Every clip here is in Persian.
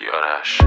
کیارش.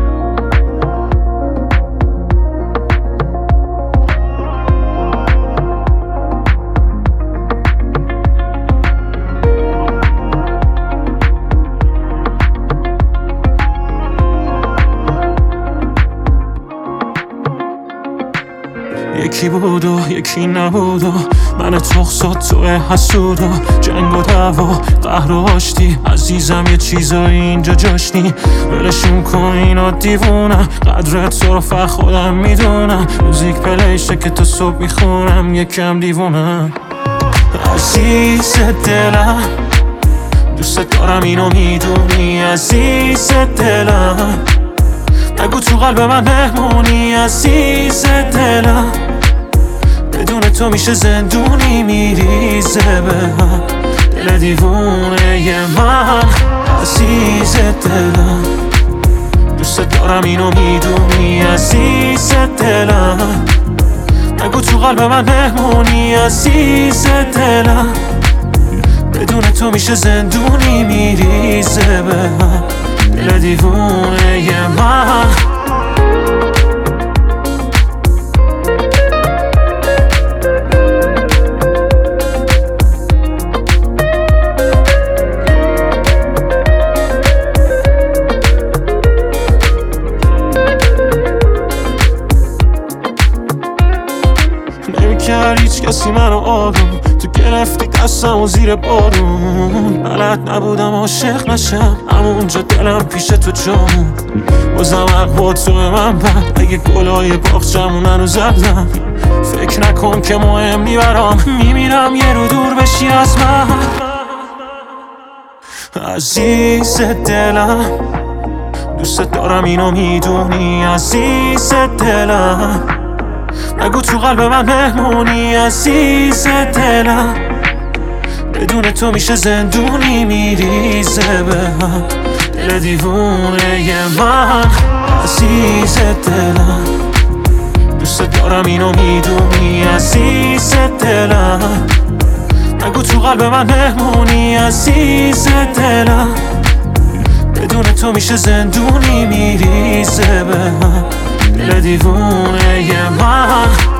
یکی بود و یکی نبود و من تخصات تو حسود و جنگ و دعوا قهر و آشتی. عزیزم یه چیزایی اینجا جاشنی، ولشون کن اینا دیوونم. قدرت تو رو فقط خودم میدونم، موزیک پلیشه که تا صبح میخونم. یکم دیوونم عزیز دلم، دوست دارم اینو میدونی عزیز دلم. نگو تو قلب من مهمونی عزیز دلم، بدون تو میشه زندونی میریزه به هم. دل دیوونه ی من عزیز دلم، دوست دارم اینو میدونی عزیز دلم. نگو تو قلب من مهمونی عزیز دلم، بدون تو میشه زندونی میریزه به هم. دل دیوونه ی من نمی‌کرد هیچ کسی منو آروم، تو گرفتی دستم و زیر بارون. بلد نبودم عاشق نشم، همونجا دلم پیش تو جامون. بازم حق تو به من بد، اگه گلای باغچمون هنوز زدم. فکر نکن که مهم میبرم، میمیرم یه رو دور بشی از من عزیز دلم. دوست دارم اینو میدونی عزیز دلم. نگو تو قلب من مهمونی عزیز دلم، بدون تو میشه زندونی میریزه به هم. دل دیوونه ی من عزیز دلم، دوست دارم اینو میدونی عزیز دلم. نگو تو قلب من مهمونی عزیز دلم، بدون تو میشه زندونی میریزه به هم. دل دیوونه ی من